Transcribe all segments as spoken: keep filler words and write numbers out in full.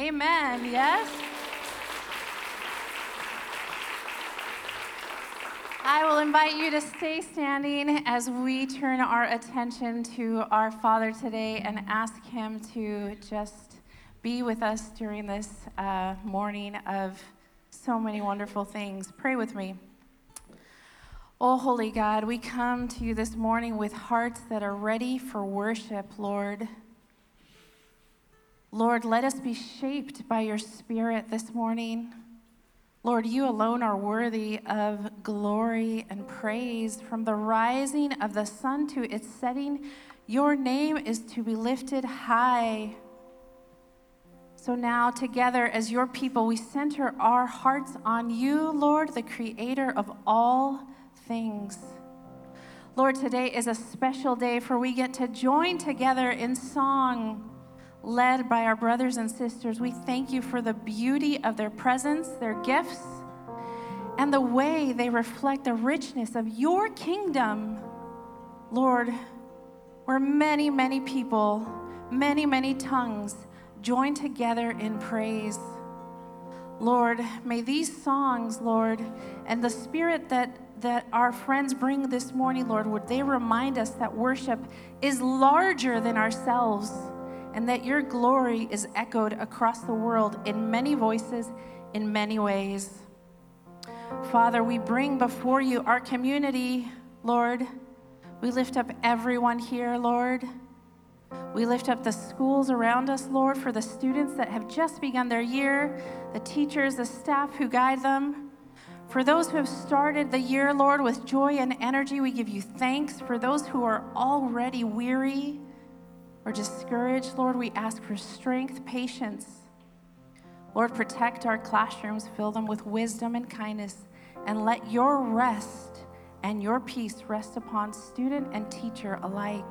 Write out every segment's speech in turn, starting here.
Amen. Yes? I will invite you to stay standing as we turn our attention to our Father today and ask him to just be with us during this uh, morning of so many wonderful things. Pray with me. Oh, holy God, we come to you this morning with hearts that are ready for worship, Lord. Lord, let us be shaped by your Spirit this morning. Lord, you alone are worthy of glory and praise. From the rising of the sun to its setting, your name is to be lifted high. So now, together as your people, we center our hearts on you, Lord, the creator of all things. Lord, today is a special day, for we get to join together in song, led by our brothers and sisters. We thank you for the beauty of their presence, their gifts, and the way they reflect the richness of your kingdom. Lord, where many, many people, many, many tongues join together in praise. Lord, may these songs, Lord, and the spirit that, that our friends bring this morning, Lord, would they remind us that worship is larger than ourselves, and that your glory is echoed across the world in many voices, in many ways. Father, we bring before you our community, Lord. We lift up everyone here, Lord. We lift up the schools around us, Lord, for the students that have just begun their year, the teachers, the staff who guide them. For those who have started the year, Lord, with joy and energy, we give you thanks. For those who are already weary or discouraged, Lord, we ask for strength, patience. Lord, protect our classrooms, fill them with wisdom and kindness, and let your rest and your peace rest upon student and teacher alike.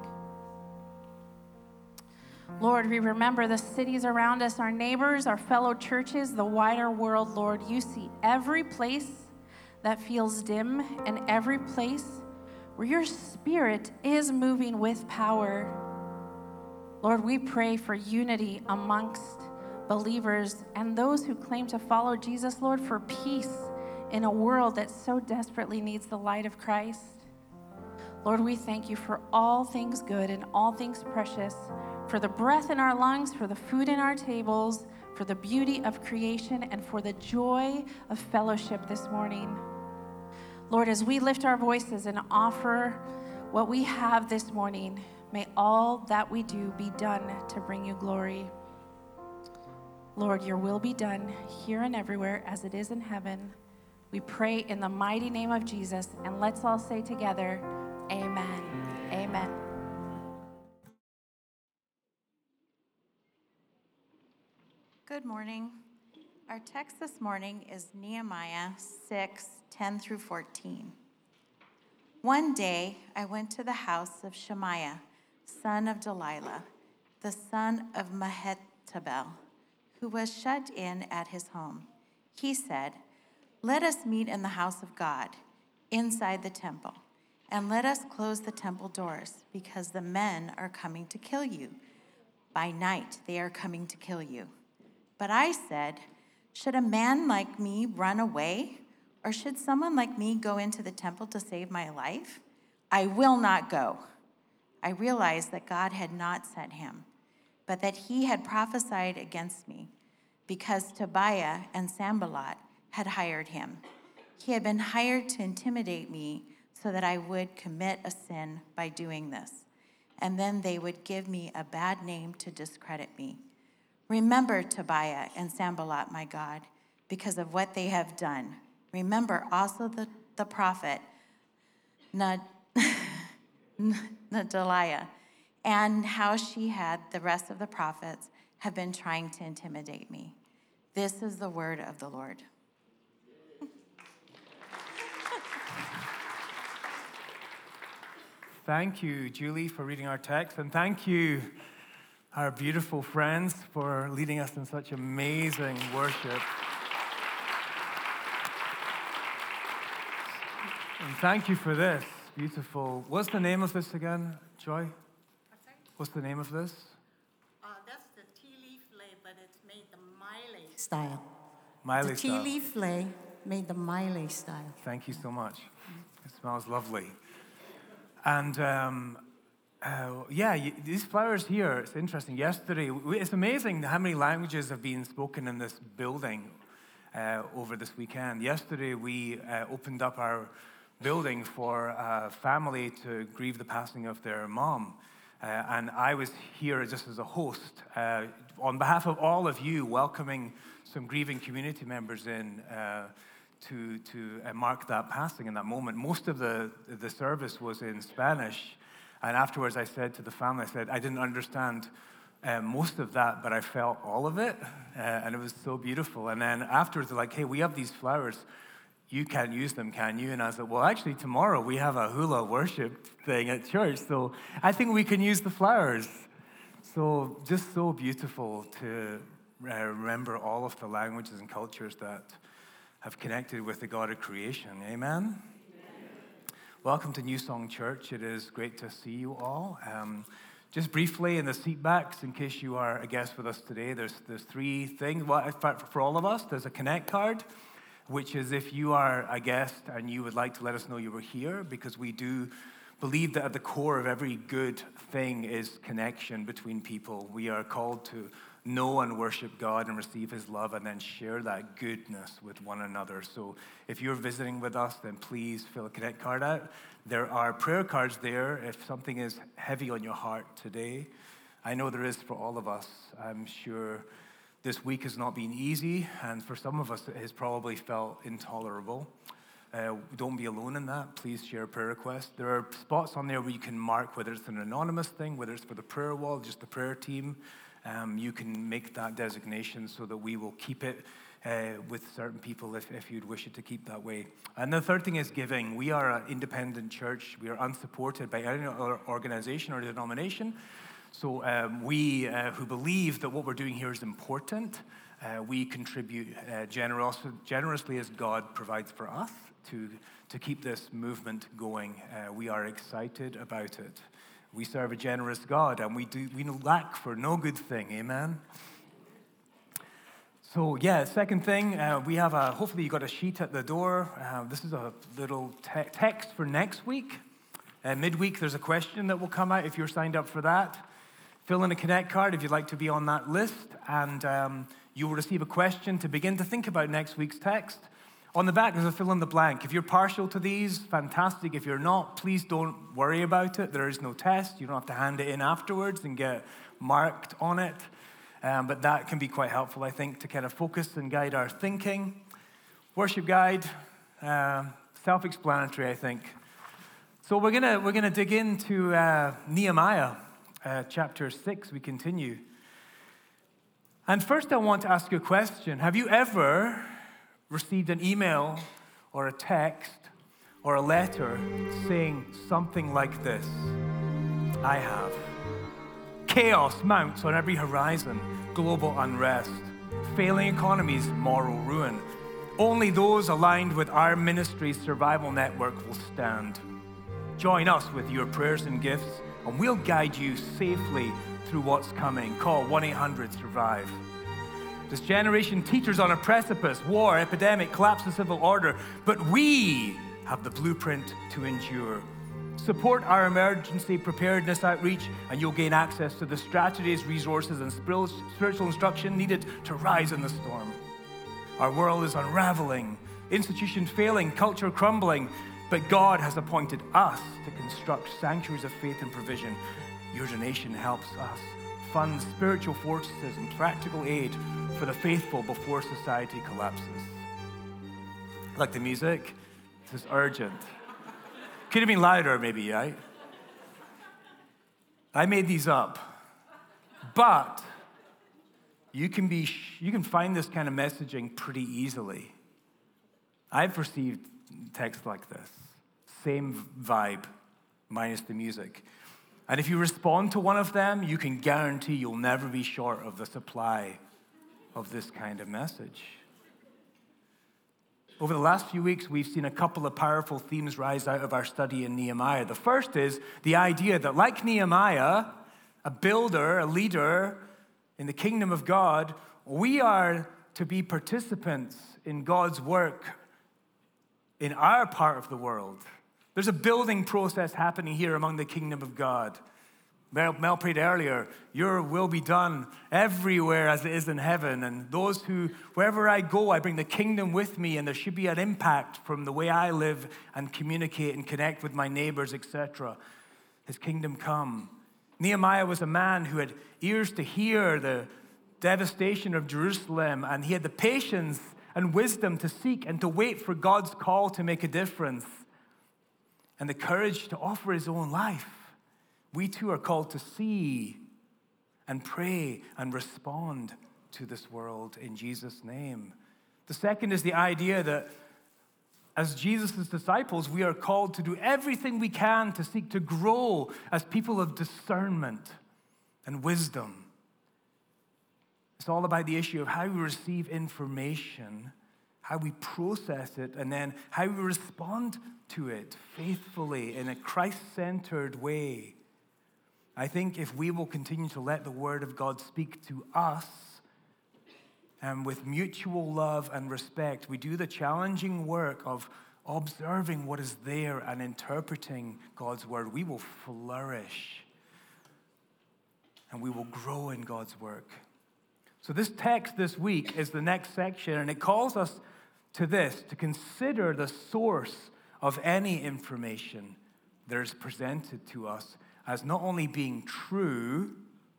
Lord, we remember the cities around us, our neighbors, our fellow churches, the wider world, Lord. You see every place that feels dim and every place where your Spirit is moving with power. Lord, we pray for unity amongst believers and those who claim to follow Jesus, Lord, for peace in a world that so desperately needs the light of Christ. Lord, we thank you for all things good and all things precious, for the breath in our lungs, for the food in our tables, for the beauty of creation, and for the joy of fellowship this morning. Lord, as we lift our voices and offer what we have this morning, may all that we do be done to bring you glory. Lord, your will be done here and everywhere as it is in heaven. We pray in the mighty name of Jesus, and let's all say together, amen. Amen. Good morning. Our text this morning is Nehemiah six, ten through fourteen. One day I went to the house of Shemaiah, son of Delilah, the son of Mehetabel, who was shut in at his home. He said, "Let us meet in the house of God, inside the temple, and let us close the temple doors, because the men are coming to kill you. By night they are coming to kill you." But I said, "Should a man like me run away? Or should someone like me go into the temple to save my life? I will not go." I realized that God had not sent him, but that he had prophesied against me, because Tobiah and Sanballat had hired him. He had been hired to intimidate me so that I would commit a sin by doing this, and then they would give me a bad name to discredit me. Remember Tobiah and Sanballat, my God, because of what they have done. Remember also the, the prophet Nad- Nadaliah, and how she had the rest of the prophets have been trying to intimidate me. This is the word of the Lord. Thank you, Julie, for reading our text, and thank you, our beautiful friends, for leading us in such amazing worship. And thank you for this beautiful, what's the name of this again, Joy? What's the name of this? Uh, that's the tea leaf lay, but it's made the style. Miley The tea style. leaf lei made the Miley style. Thank you so much. It smells lovely. And um, uh, yeah, you, these flowers here, it's interesting. Yesterday, we, it's amazing how many languages have been spoken in this building uh, over this weekend. Yesterday, we uh, opened up our building for a family to grieve the passing of their mom. Uh, and I was here just as a host, uh, on behalf of all of you, welcoming some grieving community members in uh, to, to uh, mark that passing in that moment. Most of the, the service was in Spanish. And afterwards, I said to the family, I said, I didn't understand uh, most of that, but I felt all of it. Uh, and it was so beautiful. And then afterwards, they're like, hey, we have these flowers. You can't use them, can you? And I said, well, actually, tomorrow we have a hula worship thing at church, so I think we can use the flowers. So just so beautiful to uh, remember all of the languages and cultures that have connected with the God of creation. Amen? Amen. Welcome to New Song Church. It is great to see you all. Um, just briefly, in the seat backs, in case you are a guest with us today, there's, there's three things. Well, in fact, for all of us, there's a Connect card, which is if you are a guest and you would like to let us know you were here, because we do believe that at the core of every good thing is connection between people. We are called to know and worship God and receive his love and then share that goodness with one another. So if you're visiting with us, then please fill a Connect card out. There are prayer cards there if something is heavy on your heart today. I know there is for all of us. I'm sure this week has not been easy, and for some of us, it has probably felt intolerable. Uh, don't be alone in that. Please share a prayer request. There are spots on there where you can mark whether it's an anonymous thing, whether it's for the prayer wall, just the prayer team. Um, you can make that designation so that we will keep it uh, with certain people if, if you'd wish it to keep that way. And the third thing is giving. We are an independent church. We are unsupported by any other organization or denomination. So um, we uh, who believe that what we're doing here is important, uh, we contribute uh, generous, generously as God provides for us to, to keep this movement going. Uh, we are excited about it. We serve a generous God, and we do we lack for no good thing. Amen? So yeah, second thing, uh, we have a, hopefully you got a sheet at the door. Uh, this is a little te- text for next week. Uh, midweek, there's a question that will come out if you're signed up for that. Fill in a Connect card if you'd like to be on that list, and um, you will receive a question to begin to think about next week's text. On the back, there's a fill in the blank. If you're partial to these, fantastic. If you're not, please don't worry about it. There is no test. You don't have to hand it in afterwards and get marked on it. Um, but that can be quite helpful, I think, to kind of focus and guide our thinking. Worship guide, uh, self-explanatory, I think. So we're gonna we're gonna dig into uh, Nehemiah. Uh, chapter six, we continue. And first I want to ask you a question. Have you ever received an email or a text or a letter saying something like this? I have. Chaos mounts on every horizon, global unrest, failing economies, moral ruin. Only those aligned with our ministry's survival network will stand. Join us with your prayers and gifts, and we'll guide you safely through what's coming. Call one eight hundred survive. This generation teeters on a precipice, war, epidemic, collapse of civil order, but we have the blueprint to endure. Support our emergency preparedness outreach, and you'll gain access to the strategies, resources, and spiritual instruction needed to rise in the storm. Our world is unraveling, institutions failing, culture crumbling, but God has appointed us to construct sanctuaries of faith and provision. Your donation helps us fund spiritual fortresses and practical aid for the faithful before society collapses. Like the music, this is urgent. Could have been louder maybe, right? I made these up. But you can be you can find this kind of messaging pretty easily. I've received texts like this. Same vibe, minus the music. And if you respond to one of them, you can guarantee you'll never be short of the supply of this kind of message. Over the last few weeks, we've seen a couple of powerful themes rise out of our study in Nehemiah. The first is the idea that, like Nehemiah, a builder, a leader in the kingdom of God, we are to be participants in God's work in our part of the world. There's a building process happening here among the kingdom of God. Mel, Mel prayed earlier, your will be done everywhere as it is in heaven. And those who, wherever I go, I bring the kingdom with me, and there should be an impact from the way I live and communicate and connect with my neighbors, et cetera. His kingdom come. Nehemiah was a man who had ears to hear the devastation of Jerusalem, and he had the patience and wisdom to seek and to wait for God's call to make a difference, and the courage to offer his own life. We too are called to see and pray and respond to this world in Jesus' name. The second is the idea that as Jesus' disciples, we are called to do everything we can to seek to grow as people of discernment and wisdom. It's all about the issue of how we receive information, how we process it, and then how we respond to it faithfully in a Christ-centered way. I think if we will continue to let the Word of God speak to us, and with mutual love and respect, we do the challenging work of observing what is there and interpreting God's Word, we will flourish and we will grow in God's work. So this text this week is the next section, and it calls us to this, to consider the source of any information that is presented to us as not only being true,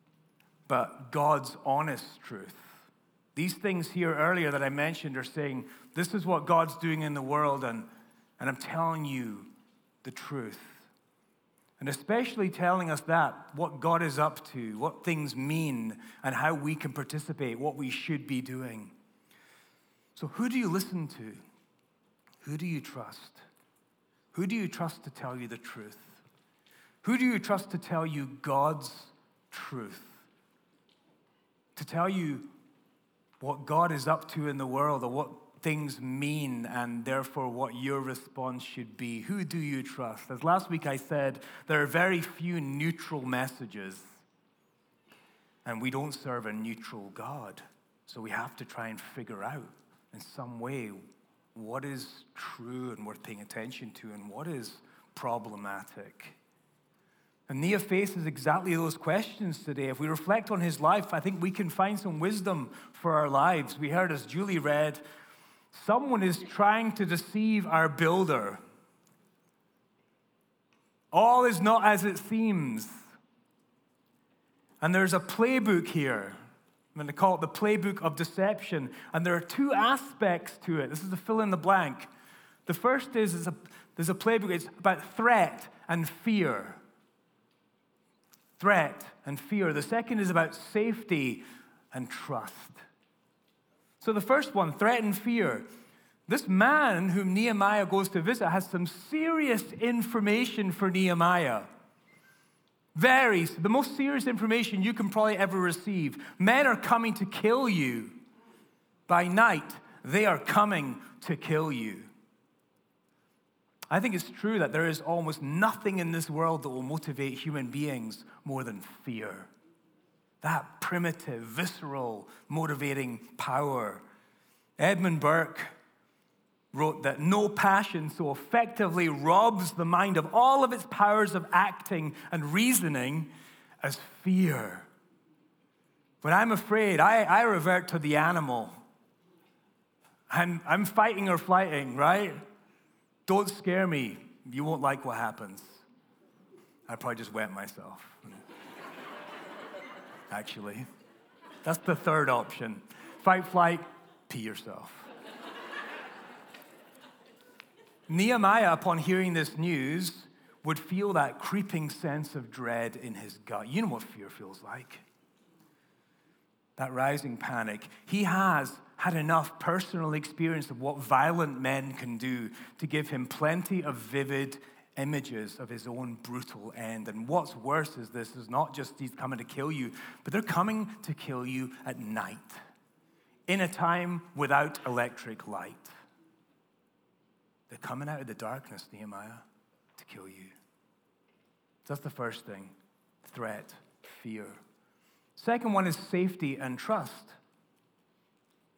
but God's honest truth. These things here earlier that I mentioned are saying, this is what God's doing in the world, and, and I'm telling you the truth. And especially telling us that, what God is up to, what things mean, and how we can participate, what we should be doing. So who do you listen to? Who do you trust? Who do you trust to tell you the truth? Who do you trust to tell you God's truth? To tell you what God is up to in the world, or what things mean, and therefore what your response should be. Who do you trust? As last week I said, there are very few neutral messages, and we don't serve a neutral God. So we have to try and figure out in some way what is true and worth paying attention to, and what is problematic. And Nia faces exactly those questions today. If we reflect on his life, I think we can find some wisdom for our lives. We heard, as Julie read, someone is trying to deceive our builder. All is not as it seems. And there's a playbook here. I'm going to call it the playbook of deception. And there are two aspects to it. This is the fill in the blank. The first is, is a, there's a playbook. It's about threat and fear. Threat and fear. The second is about safety and trust. So the first one, threat and fear. This man whom Nehemiah goes to visit has some serious information for Nehemiah. Very, the most serious information you can probably ever receive. Men are coming to kill you. By night, they are coming to kill you. I think it's true that there is almost nothing in this world that will motivate human beings more than fear. That primitive, visceral, motivating power. Edmund Burke wrote that no passion so effectively robs the mind of all of its powers of acting and reasoning as fear. When I'm afraid, I, I revert to the animal. I'm, I'm fighting or flighting, right? Don't scare me. You won't like what happens. I probably just wet myself. Actually, that's the third option. Fight, flight, pee yourself. Nehemiah, upon hearing this news, would feel that creeping sense of dread in his gut. You know what fear feels like. That rising panic. He has had enough personal experience of what violent men can do to give him plenty of vivid images of his own brutal end. And what's worse is this is not just he's coming to kill you, but they're coming to kill you at night, in a time without electric light. They're coming out of the darkness, Nehemiah, to kill you. So that's the first thing, threat, fear. Second one is safety and trust.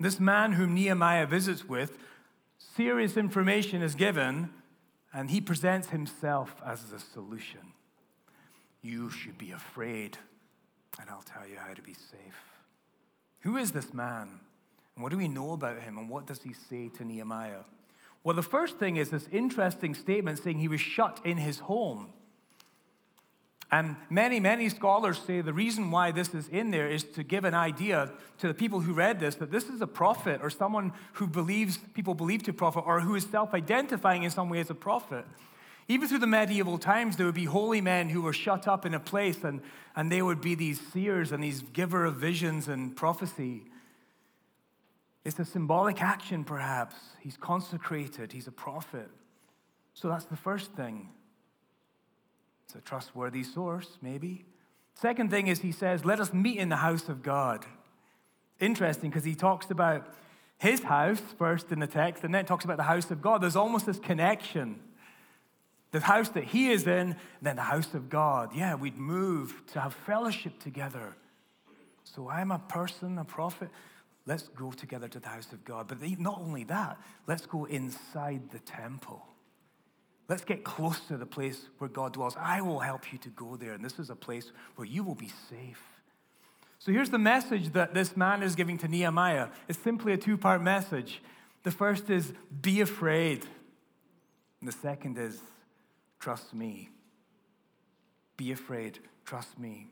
This man whom Nehemiah visits with, serious information is given, and he presents himself as the solution. You should be afraid, and I'll tell you how to be safe. Who is this man? And what do we know about him? And what does he say to Nehemiah? Well, the first thing is this interesting statement saying he was shut in his home. And many, many scholars say the reason why this is in there is to give an idea to the people who read this that this is a prophet or someone who believes, people believe to prophet, or who is self-identifying in some way as a prophet. Even through the medieval times, there would be holy men who were shut up in a place, and, and they would be these seers and these giver of visions and prophecy. It's a symbolic action, perhaps. He's consecrated. He's a prophet. So that's the first thing. It's a trustworthy source, maybe. Second thing is he says, let us meet in the house of God. Interesting, because he talks about his house first in the text, and then talks about the house of God. There's almost this connection. The house that he is in, and then the house of God. Yeah, we'd move to have fellowship together. So I'm a person, a prophet. Let's go together to the house of God. But not only that, let's go inside the temple. Let's get close to the place where God dwells. I will help you to go there, and this is a place where you will be safe. So here's the message that this man is giving to Nehemiah. It's simply a two-part message. The first is, be afraid. And the second is, trust me. Be afraid, trust me.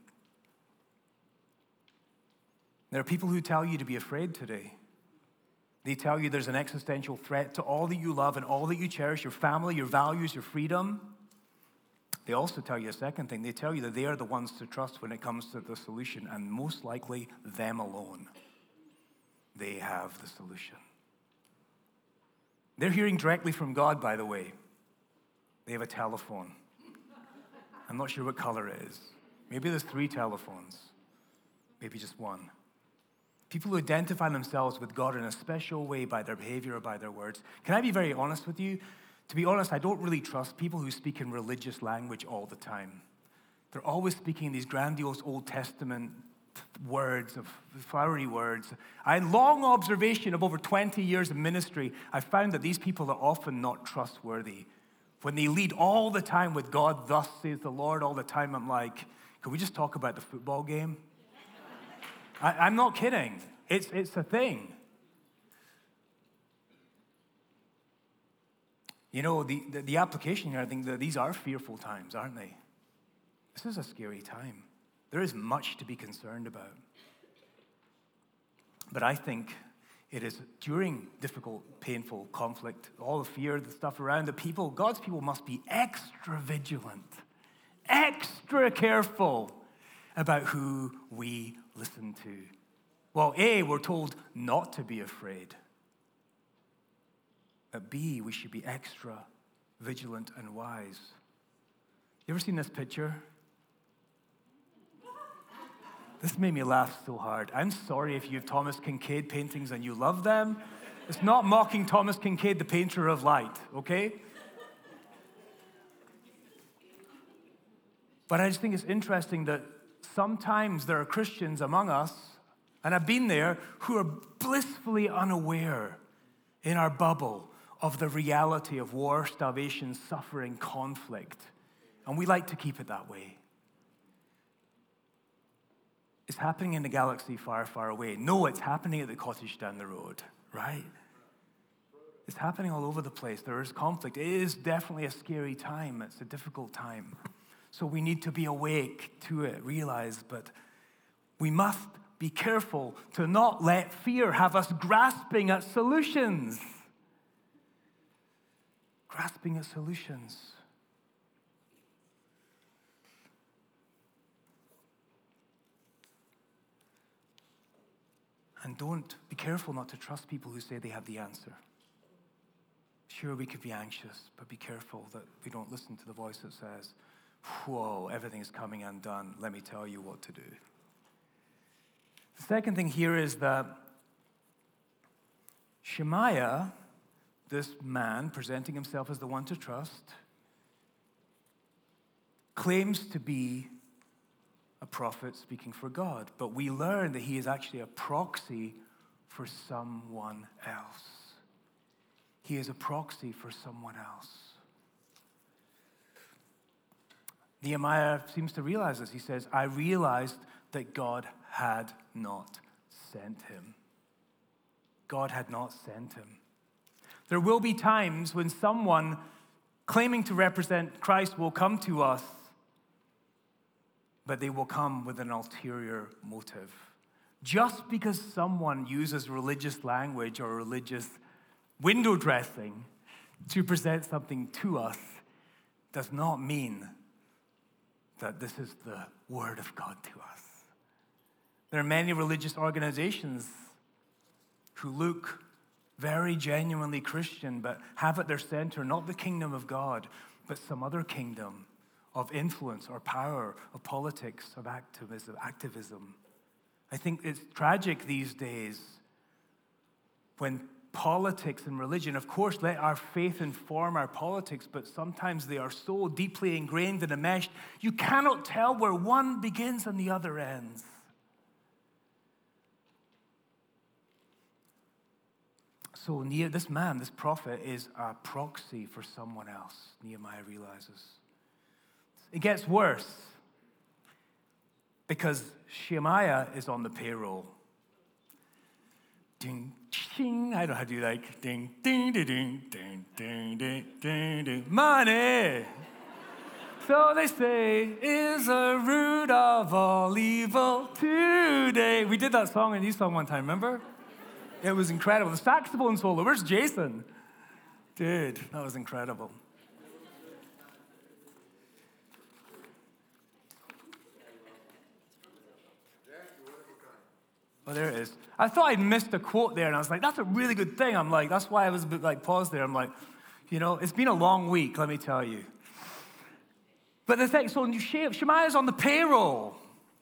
There are people who tell you to be afraid today. They tell you there's an existential threat to all that you love and all that you cherish, your family, your values, your freedom. They also tell you a second thing. They tell you that they are the ones to trust when it comes to the solution, and most likely them alone. They have the solution. They're hearing directly from God, by the way. They have a telephone. I'm not sure what color it is. Maybe there's three telephones. Maybe just one. People who identify themselves with God in a special way by their behavior or by their words. Can I be very honest with you? To be honest, I don't really trust people who speak in religious language all the time. They're always speaking these grandiose Old Testament words, of flowery words. I had long observation of over twenty years of ministry. I found that these people are often not trustworthy. When they lead all the time with God, thus says the Lord, all the time, I'm like, can we just talk about the football game? I, I'm not kidding. It's, it's a thing. You know, the, the, the application here, I think that these are fearful times, aren't they? This is a scary time. There is much to be concerned about. But I think it is during difficult, painful conflict, all the fear, the stuff around the people, God's people must be extra vigilant, extra careful about who we listen to. Well, A, we're told not to be afraid. But B, we should be extra vigilant and wise. You ever seen this picture? This made me laugh so hard. I'm sorry if you have Thomas Kinkade paintings and you love them. It's not mocking Thomas Kinkade, the painter of light, okay? But I just think it's interesting that sometimes there are Christians among us, and I've been there, who are blissfully unaware in our bubble of the reality of war, starvation, suffering, conflict. And we like to keep it that way. It's happening in the galaxy far, far away. No, it's happening at the cottage down the road, right? It's happening all over the place. There is conflict. It is definitely a scary time. It's a difficult time. So we need to be awake to it, realize, but we must be careful to not let fear have us grasping at solutions. Grasping at solutions. And don't, be careful not to trust people who say they have the answer. Sure, we could be anxious, but be careful that we don't listen to the voice that says, whoa, everything's coming undone. Let me tell you what to do. The second thing here is that Shemaiah, this man presenting himself as the one to trust, claims to be a prophet speaking for God. But we learn that he is actually a proxy for someone else. He is a proxy for someone else. Nehemiah seems to realize this. He says, I realized that God had not sent him. God had not sent him. There will be times when someone claiming to represent Christ will come to us, but they will come with an ulterior motive. Just because someone uses religious language or religious window dressing to present something to us does not mean that this is the word of God to us. There are many religious organizations who look very genuinely Christian, but have at their center not the kingdom of God, but some other kingdom of influence or power, of politics, of activism. activism. I think it's tragic these days when politics and religion, of course, let our faith inform our politics, but sometimes they are so deeply ingrained and enmeshed, you cannot tell where one begins and the other ends. So this man, this prophet, is a proxy for someone else, Nehemiah realizes. It gets worse because Shemaiah is on the payroll. Ding, ding, I don't know how to do like ding, ding, ding, ding, ding, ding, ding, ding, ding. Money! So they say, is a root of all evil today. We did that song in New Song one time, remember? It was incredible. The saxophone solo. Where's Jason? Dude, that was incredible. Oh, there it is. I thought I'd missed a quote there, and I was like, that's a really good thing. I'm like, that's why I was a bit like paused there. I'm like, you know, it's been a long week, let me tell you. But the thing, so Shemaiah's on the payroll.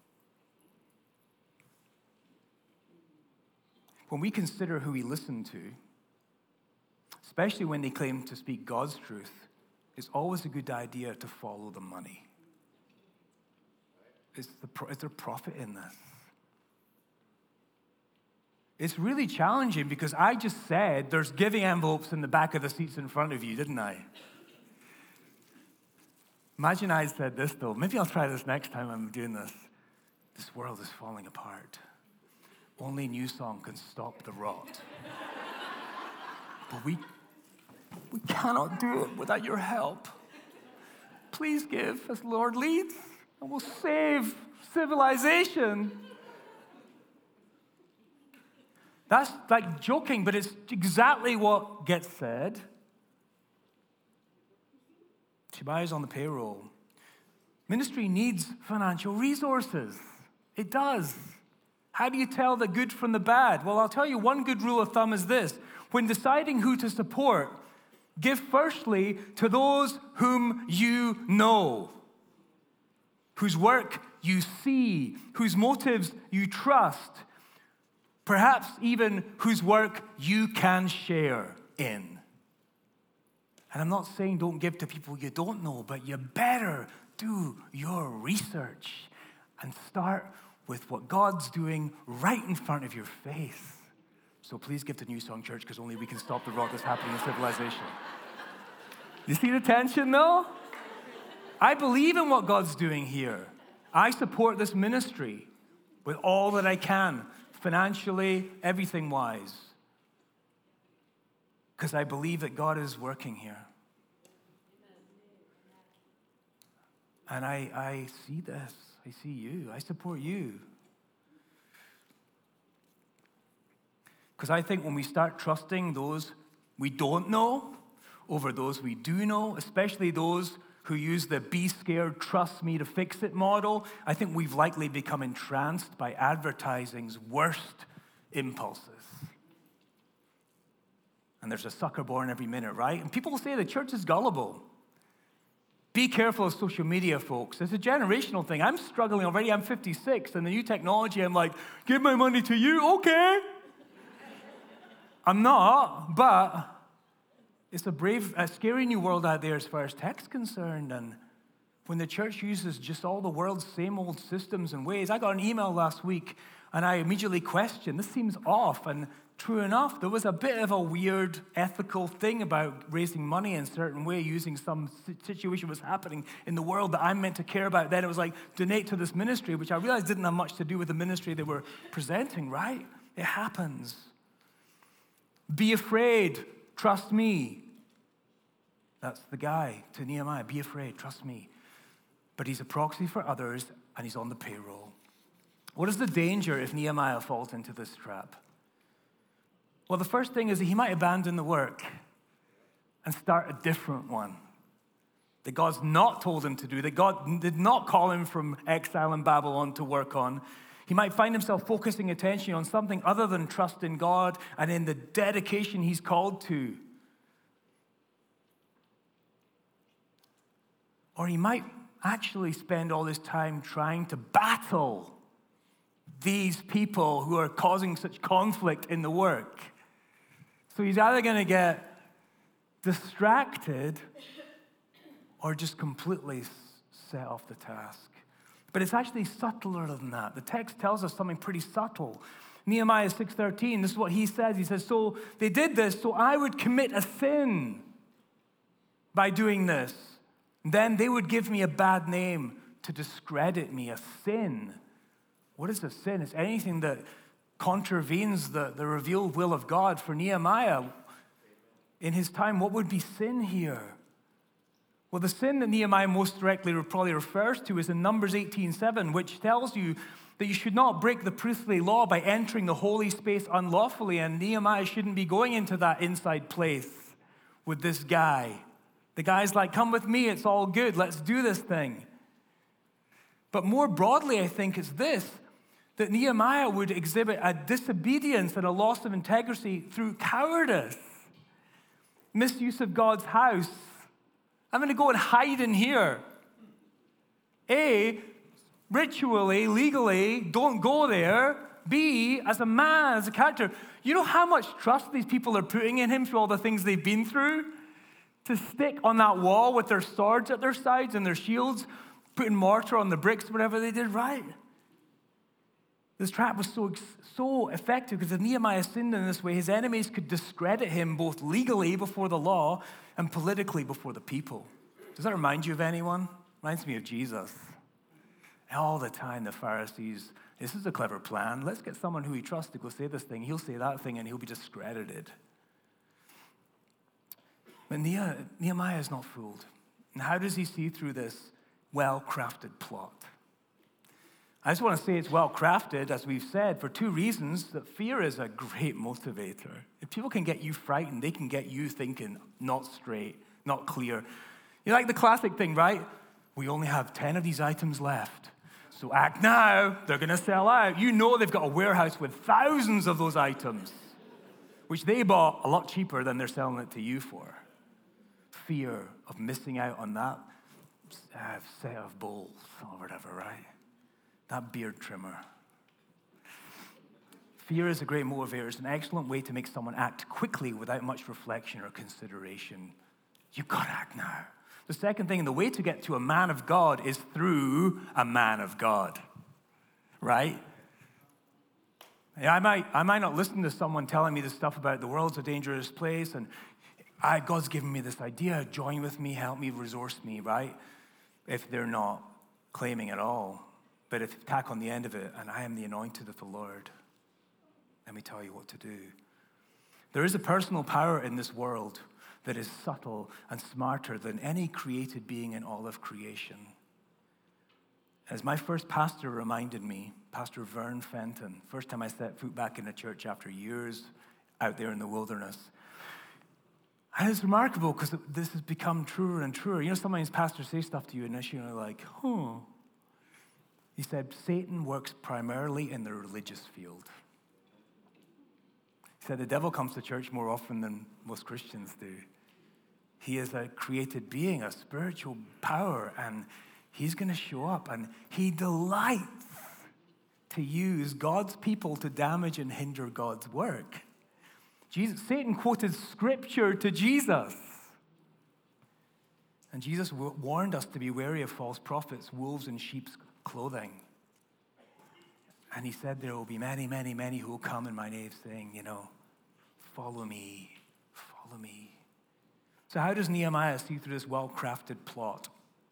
When we consider who we listen to, especially when they claim to speak God's truth, it's always a good idea to follow the money. Is, the, is there profit in this? It's really challenging because I just said there's giving envelopes in the back of the seats in front of you, didn't I? Imagine I said this, though. Maybe I'll try this next time I'm doing this. This world is falling apart. Only New Song can stop the rot. But we, we cannot do it without your help. Please give as the Lord leads, and we'll save civilization. That's like joking, but it's exactly what gets said. Shemaiah's on the payroll. Ministry needs financial resources. It does. How do you tell the good from the bad? Well, I'll tell you one good rule of thumb is this. When deciding who to support, give firstly to those whom you know, whose work you see, whose motives you trust, perhaps even whose work you can share in. And I'm not saying don't give to people you don't know, but you better do your research and start with what God's doing right in front of your face. So please give to New Song Church, because only we can stop the rot that's happening in civilization. You see the tension, though? I believe in what God's doing here. I support this ministry with all that I can, financially, everything-wise, because I believe that God is working here. And I, I see this. I see you. I support you. Because I think when we start trusting those we don't know over those we do know, especially those who use the be scared, trust me to fix it model, I think we've likely become entranced by advertising's worst impulses. And there's a sucker born every minute, right? And people will say the church is gullible. Be careful of social media, folks. It's a generational thing. I'm struggling already. I'm fifty-six, and the new technology, I'm like, give my money to you, okay. I'm not, but it's a brave, a scary new world out there as far as tech's concerned, and when the church uses just all the world's same old systems and ways. I got an email last week, and I immediately questioned, this seems off. And true enough, there was a bit of a weird ethical thing about raising money in a certain way, using some situation that was happening in the world that I'm meant to care about. Then it was like, donate to this ministry, which I realized didn't have much to do with the ministry they were presenting, right? It happens. Be afraid, trust me. That's the guy to Nehemiah. Be afraid, trust me. But he's a proxy for others, and he's on the payroll. What is the danger if Nehemiah falls into this trap? Well, the first thing is that he might abandon the work and start a different one that God's not told him to do, that God did not call him from exile in Babylon to work on. He might find himself focusing attention on something other than trust in God and in the dedication he's called to. Or he might actually spend all this time trying to battle these people who are causing such conflict in the work. So he's either going to get distracted or just completely set off the task. But it's actually subtler than that. The text tells us something pretty subtle. Nehemiah six thirteen, this is what he says. He says, so they did this so I would commit a sin by doing this. Then they would give me a bad name to discredit me, a sin. What is a sin? It's anything that contravenes the, the revealed will of God. For Nehemiah, in his time, what would be sin here? Well, the sin that Nehemiah most directly probably refers to is in Numbers eighteen seven, which tells you that you should not break the priestly law by entering the holy space unlawfully, and Nehemiah shouldn't be going into that inside place with this guy. The guy's like, come with me, it's all good, let's do this thing. But more broadly, I think it's this, that Nehemiah would exhibit a disobedience and a loss of integrity through cowardice, misuse of God's house. I'm going to go and hide in here. A, ritually, legally, don't go there. B, as a man, as a character, you know how much trust these people are putting in him through all the things they've been through? To stick on that wall with their swords at their sides and their shields, putting mortar on the bricks, whatever they did, right? This trap was so, so effective because if Nehemiah sinned in this way, his enemies could discredit him both legally before the law and politically before the people. Does that remind you of anyone? Reminds me of Jesus. All the time, the Pharisees, this is a clever plan. Let's get someone who we trust to go say this thing. He'll say that thing and he'll be discredited. But Nehemiah is not fooled. And how does he see through this well-crafted plot? I just want to say it's well-crafted, as we've said, for two reasons. That fear is a great motivator. If people can get you frightened, they can get you thinking not straight, not clear. You like the classic thing, right? We only have ten of these items left. So act now, they're going to sell out. You know they've got a warehouse with thousands of those items, which they bought a lot cheaper than they're selling it to you for. Fear of missing out on that uh, set of bowls or whatever, right? That beard trimmer. Fear is a great motivator. It's an excellent way to make someone act quickly without much reflection or consideration. You've got to act now. The second thing, the way to get to a man of God is through a man of God, right? I might, I might not listen to someone telling me this stuff about the world's a dangerous place and I, God's given me this idea, join with me, help me, resource me, right? If they're not claiming at all. But if you tack on the end of it, and I am the anointed of the Lord, let me tell you what to do. There is a personal power in this world that is subtle and smarter than any created being in all of creation. As my first pastor reminded me, Pastor Vern Fenton, first time I set foot back in a church after years out there in the wilderness, and it's remarkable because this has become truer and truer. You know, sometimes pastors say stuff to you initially and you're like, huh. He said, Satan works primarily in the religious field. He said, the devil comes to church more often than most Christians do. He is a created being, a spiritual power, and he's going to show up, and he delights to use God's people to damage and hinder God's work. Jesus, Satan quoted scripture to Jesus. And Jesus w- warned us to be wary of false prophets, wolves in sheep's clothing. And he said there will be many, many, many who will come in my name saying, you know, follow me, follow me. So how does Nehemiah see through this well-crafted plot?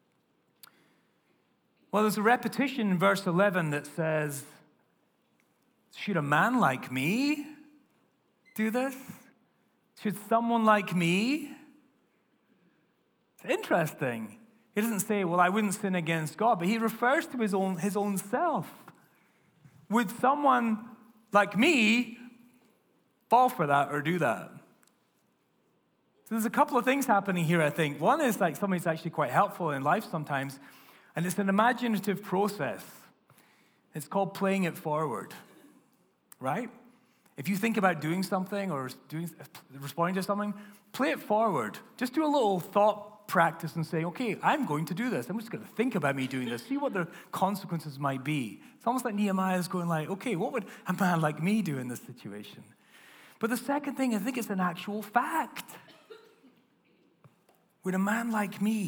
Well, there's a repetition in verse eleven that says, should a man like me do this? Should someone like me? It's interesting. He doesn't say, well, I wouldn't sin against God, but he refers to his own, his own self. Would someone like me fall for that or do that? So there's a couple of things happening here, I think. One is like something that's actually quite helpful in life sometimes, and it's an imaginative process. It's called playing it forward, right? If you think about doing something or doing, responding to something, play it forward. Just do a little thought practice and say, okay, I'm going to do this. I'm just going to think about me doing this, see what the consequences might be. It's almost like Nehemiah is going like, okay, what would a man like me do in this situation? But the second thing, I think it's an actual fact. Would a man like me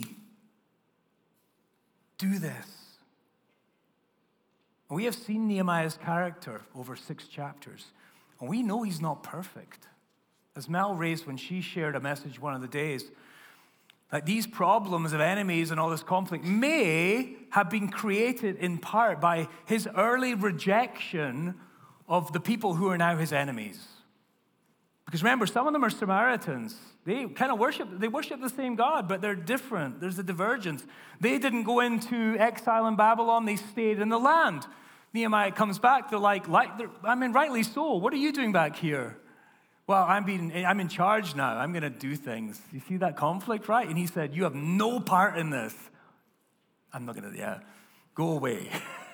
do this? And we have seen Nehemiah's character over six chapters, and we know he's not perfect. As Mel raised when she shared a message one of the days, that these problems of enemies and all this conflict may have been created in part by his early rejection of the people who are now his enemies. Because remember, some of them are Samaritans. They kind of worship, they worship the same God, but they're different. There's a divergence. They didn't go into exile in Babylon. They stayed in the land. Nehemiah comes back. They're like, like they're, I mean, rightly so. What are you doing back here? Well, I'm being, I'm in charge now. I'm going to do things. You see that conflict, right? And he said, you have no part in this. I'm not going to, yeah, go away.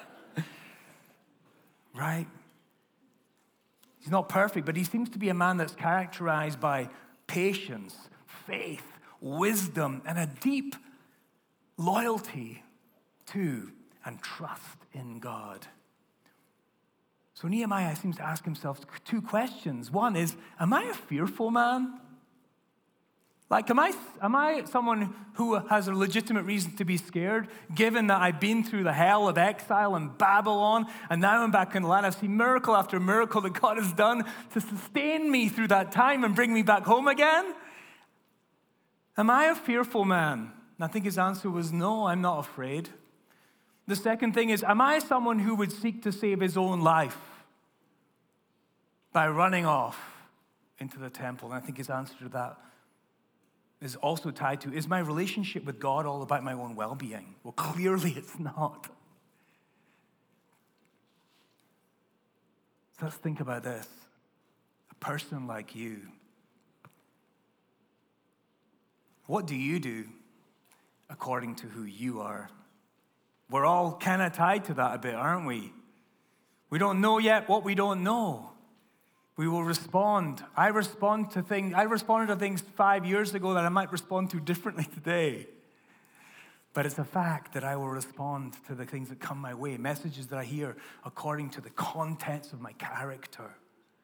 Right? He's not perfect, but he seems to be a man that's characterized by patience, faith, wisdom, and a deep loyalty to and trust in God. So Nehemiah seems to ask himself two questions. One is, am I a fearful man? Like, am I, am I someone who has a legitimate reason to be scared, given that I've been through the hell of exile in Babylon, and now I'm back in the land? I've seen miracle after miracle that God has done to sustain me through that time and bring me back home again? Am I a fearful man? And I think his answer was, no, I'm not afraid. The second thing is, am I someone who would seek to save his own life by running off into the temple? And I think his answer to that is also tied to, is my relationship with God all about my own well-being? Well, clearly it's not. So let's think about this. A person like you, what do you do according to who you are? We're all kind of tied to that a bit, aren't we? We don't know yet what we don't know. We will respond. I respond to things, I responded to things five years ago that I might respond to differently today. But it's a fact that I will respond to the things that come my way, messages that I hear according to the contents of my character.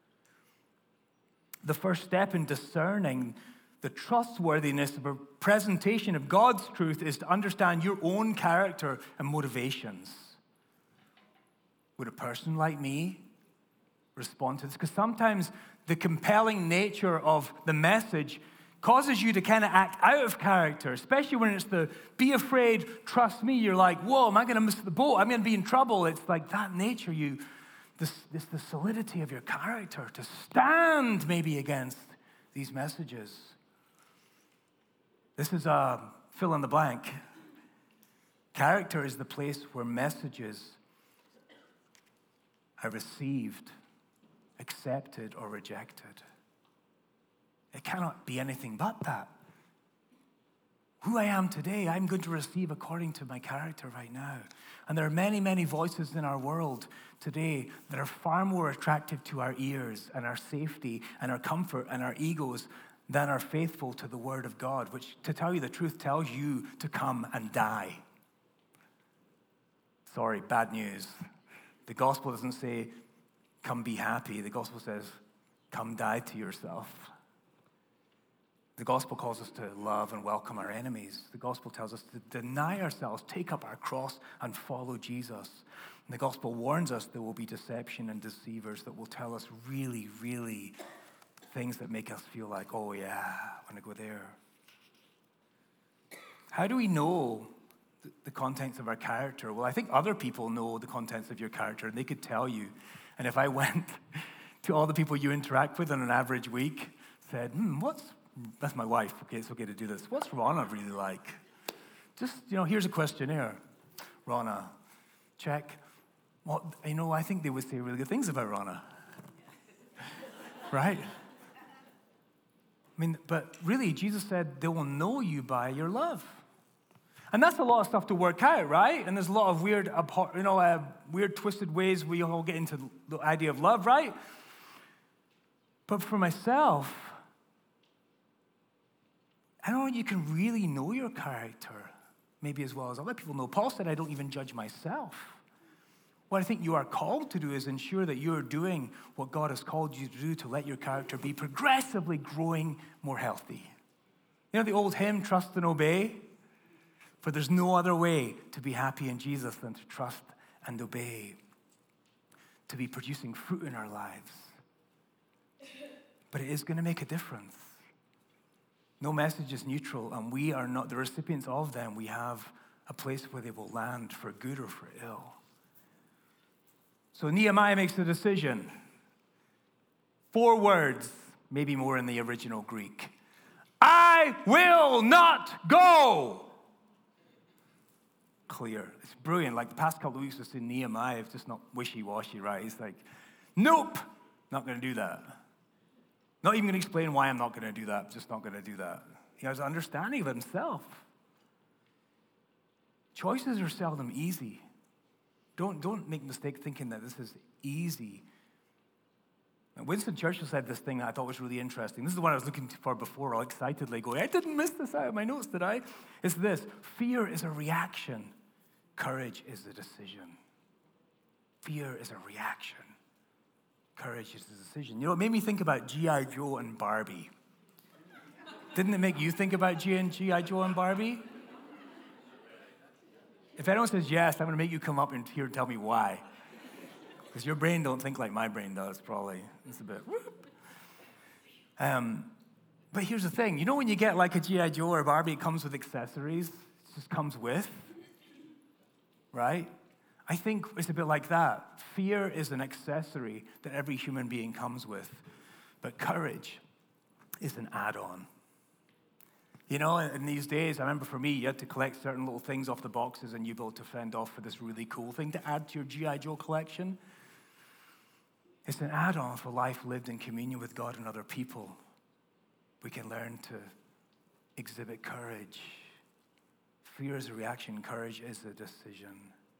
The first step in discerning the trustworthiness of a presentation of God's truth is to understand your own character and motivations. Would a person like me respond to this? Because sometimes the compelling nature of the message causes you to kind of act out of character, especially when it's the be afraid, trust me. You're like, whoa, am I going to miss the boat? I'm going to be in trouble. It's like that nature, you, this, this, the solidity of your character to stand maybe against these messages. This is a fill in the blank. Character is the place where messages are received, accepted, or rejected. It cannot be anything but that. Who I am today, I'm going to receive according to my character right now. And there are many, many voices in our world today that are far more attractive to our ears and our safety and our comfort and our egos than are faithful to the word of God, which, to tell you the truth, tells you to come and die. Sorry, bad news. The gospel doesn't say, come be happy. The gospel says, come die to yourself. The gospel calls us to love and welcome our enemies. The gospel tells us to deny ourselves, take up our cross, and follow Jesus. And the gospel warns us there will be deception and deceivers that will tell us really, really things that make us feel like, oh yeah, I want to go there. How do we know the contents of our character? Well, I think other people know the contents of your character, and they could tell you. And if I went to all the people you interact with on an average week, said, hmm, what's, that's my wife, okay, it's okay to do this. What's Ronna really like? Just, you know, here's a questionnaire. Ronna, check. Well, you know, I think they would say really good things about Ronna. Right? I mean, but really, Jesus said they will know you by your love. And that's a lot of stuff to work out, right? And there's a lot of weird, you know, uh, weird twisted ways we all get into the idea of love, right? But for myself, I don't know, you can really know your character maybe as well as other people know. Paul said, I don't even judge myself. What I think you are called to do is ensure that you're doing what God has called you to do to let your character be progressively growing more healthy. You know the old hymn, trust and obey? For there's no other way to be happy in Jesus than to trust and obey, to be producing fruit in our lives. But it is going to make a difference. No message is neutral, and we are not the recipients of them. We have a place where they will land for good or for ill. So Nehemiah makes a decision. Four words, maybe more in the original Greek. I will not go. Clear. It's brilliant. Like the past couple of weeks, we've seen Nehemiah. It's just not wishy-washy, right? He's like, nope, not going to do that. Not even going to explain why I'm not going to do that. Just not going to do that. He has an understanding of himself. Choices are seldom easy. Don't, don't make a mistake thinking that this is easy. And Winston Churchill said this thing that I thought was really interesting. This is the one I was looking for before, all excitedly going, I didn't miss this out of my notes, did I? It's this. Fear is a reaction. Courage is a decision. Fear is a reaction. Courage is a decision. You know, it made me think about G I. Joe and Barbie. Didn't it make you think about G I. Joe and Barbie? If anyone says yes, I'm going to make you come up and here and tell me why. Because your brain don't think like my brain does, probably. It's a bit, whoop. Um, but here's the thing. You know when you get like a G I. Joe or a Barbie, it comes with accessories. It just comes with, right? I think it's a bit like that. Fear is an accessory that every human being comes with. But courage is an add-on. You know, in these days, I remember for me, you had to collect certain little things off the boxes and you'd be able to fend off for this really cool thing to add to your G I. Joe collection. It's an add-on for life lived in communion with God and other people. We can learn to exhibit courage. Fear is a reaction. Courage is a decision.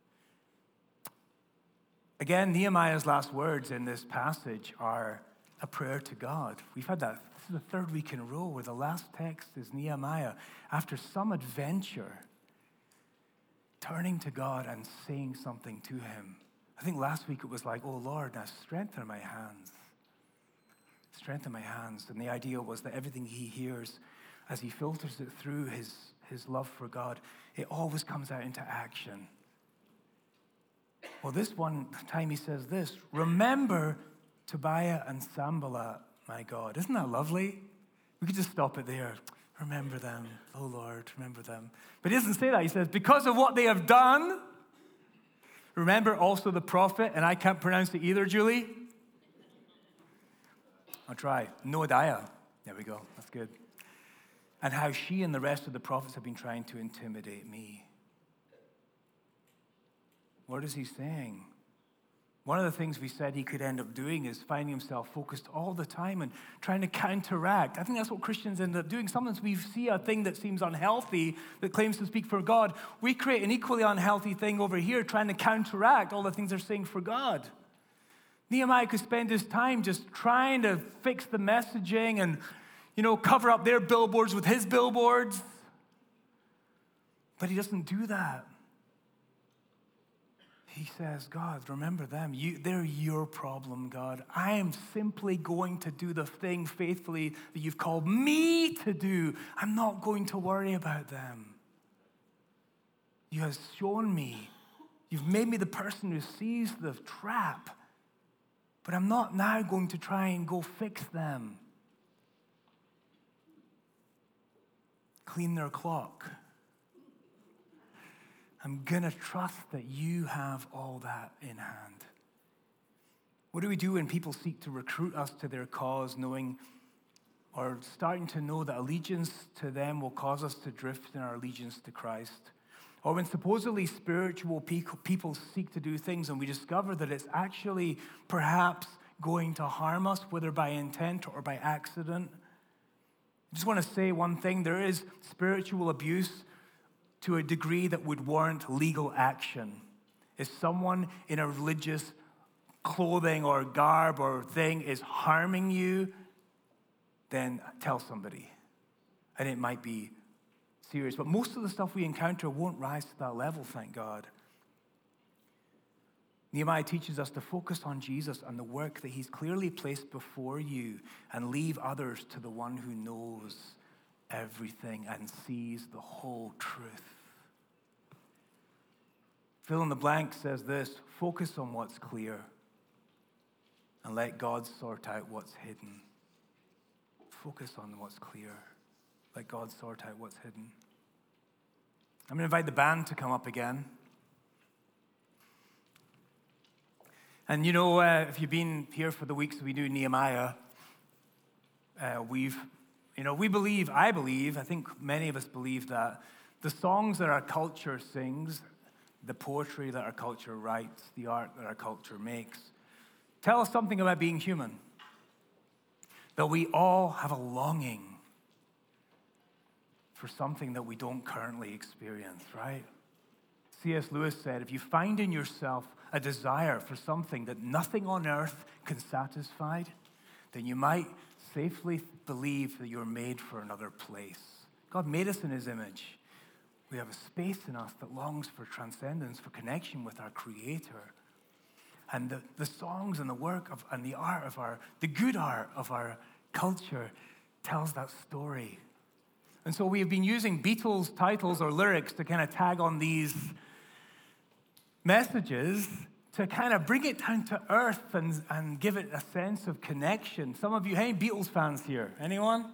Again, Nehemiah's last words in this passage are a prayer to God. We've had that. This is the third week in a row where the last text is Nehemiah, after some adventure, turning to God and saying something to him. I think last week it was like, oh Lord, now strengthen my hands. Strengthen my hands. And the idea was that everything he hears, as he filters it through his, his love for God, it always comes out into action. Well, this one time he says this, remember Tobiah and Sanballat, my God. Isn't that lovely? We could just stop it there. Remember them. Oh, Lord, remember them. But he doesn't say that. He says, because of what they have done, remember also the prophet, and I can't pronounce it either, Julie. I'll try. Noadiah. There we go. That's good. And how she and the rest of the prophets have been trying to intimidate me. What is he saying? One of the things we said he could end up doing is finding himself focused all the time and trying to counteract. I think that's what Christians end up doing. Sometimes we see a thing that seems unhealthy that claims to speak for God. We create an equally unhealthy thing over here trying to counteract all the things they're saying for God. Nehemiah could spend his time just trying to fix the messaging and, you know, cover up their billboards with his billboards. But he doesn't do that. he says, God, remember them. You, they're your problem, God. I am simply going to do the thing faithfully that you've called me to do. I'm not going to worry about them. You have shown me. You've made me the person who sees the trap. But I'm not now going to try and go fix them. Clean their clock. I'm going to trust that you have all that in hand. What do we do when people seek to recruit us to their cause, knowing or starting to know that allegiance to them will cause us to drift in our allegiance to Christ? Or when supposedly spiritual people seek to do things and we discover that it's actually perhaps going to harm us, whether by intent or by accident? I just want to say one thing. There is spiritual abuse to a degree that would warrant legal action. If someone in a religious clothing or garb or thing is harming you, then tell somebody. And it might be serious. But most of the stuff we encounter won't rise to that level, thank God. Nehemiah teaches us to focus on Jesus and the work that he's clearly placed before you and leave others to the one who knows everything and sees the whole truth. Fill in the blank says this: focus on what's clear and let God sort out what's hidden. Focus on what's clear. Let God sort out what's hidden. I'm going to invite the band to come up again. And you know, uh, if you've been here for the weeks we do Nehemiah, uh, we've, you know, we believe, I believe, I think many of us believe that the songs that our culture sings, the poetry that our culture writes, the art that our culture makes, tell us something about being human. That we all have a longing for something that we don't currently experience, right? C S Lewis said, if you find in yourself a desire for something that nothing on earth can satisfy, then you might safely believe that you're made for another place. God made us in his image. We have a space in us that longs for transcendence, for connection with our Creator. And the, the songs and the work of, and the art of our, the good art of our culture tells that story. And so we have been using Beatles titles or lyrics to kind of tag on these messages to kind of bring it down to earth and, and give it a sense of connection. Some of you, hey, Beatles fans here? Anyone?